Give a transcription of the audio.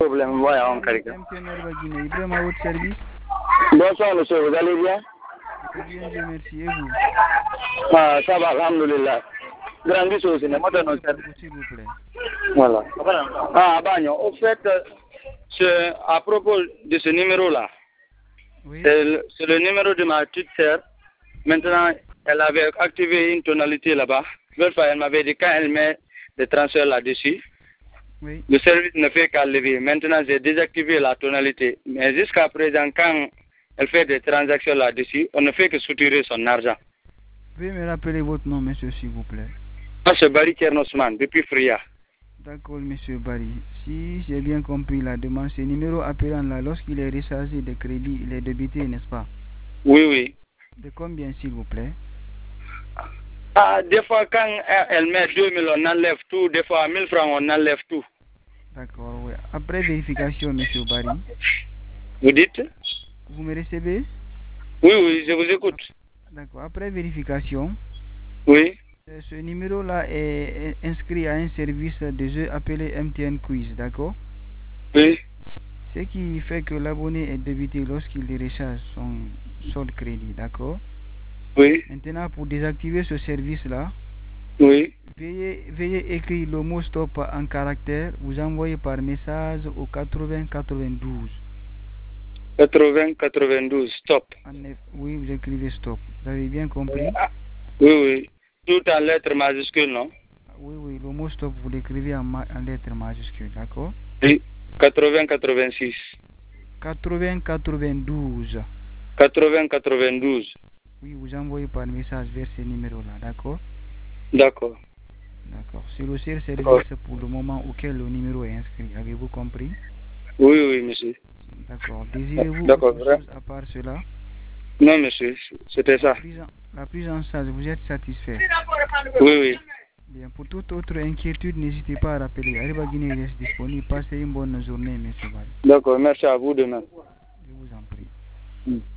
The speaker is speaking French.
Problème, voilà, en caractère. Ibrahima, votre service? Bonsoir, monsieur, vous allez bien? Très bien, Dieu merci. Et vous? Ah, ça va, alhamdoulilah. Grande chose, c'est notre service. S'il vous plaît. Voilà. Ah, Bagno, au fait, c'est à propos de ce numéro-là. Oui. C'est le numéro de ma petite sœur. Maintenant, elle avait activé une tonalité là-bas. L'autre fois, elle m'avait dit quand elle met des transferts là-dessus, Oui. le service ne fait qu'à lever. Maintenant, j'ai désactivé la tonalité. Mais jusqu'à présent, quand elle fait des transactions là-dessus, on ne fait que soutirer son argent. Veuillez me rappeler votre nom, monsieur, s'il vous plaît. Moi, c'est Barry Kernosman, depuis Fria. D'accord, monsieur Barry. Si j'ai bien compris la demande, ce numéro appelant là, lorsqu'il est rechargé de crédit, il est débité, n'est-ce pas? Oui, oui. De combien, s'il vous plaît? Ah, des fois, quand elle met 2000, on enlève tout. Des fois, 1000 francs, on enlève tout. D'accord, oui. Après vérification, monsieur Barry. Vous dites? Vous me recevez? Oui, oui, je vous écoute. D'accord. Après vérification, Oui. ce numéro-là est inscrit à un service de jeu appelé MTN Quiz, d'accord? Oui. Ce qui fait que l'abonné est débité lorsqu'il recharge son solde crédit, d'accord? Oui. Maintenant, pour désactiver ce service-là, Oui. veuillez écrire le mot stop en caractère, vous envoyez par message au 8092. 80-92, stop. Oui, vous écrivez stop. Vous avez bien compris? Oui, oui. Tout en lettres majuscules, non? Oui, oui, le mot stop, vous l'écrivez en lettres majuscules, d'accord? Oui. 80-86. 8092. 80-92. Oui, vous envoyez par message vers ce numéro-là, d'accord? D'accord. D'accord. C'est le seul service pour le moment auquel le numéro est inscrit. Avez-vous compris? Oui, oui, monsieur. D'accord. Désirez-vous D'accord, autre chose à part cela? Non, monsieur, c'était ça. La prise en charge, vous êtes satisfait? Oui, oui. Bien, pour toute autre inquiétude, n'hésitez pas à rappeler. Arriba Guinée reste disponible. Passez une bonne journée, monsieur Bal. D'accord, merci à vous demain. Je vous en prie.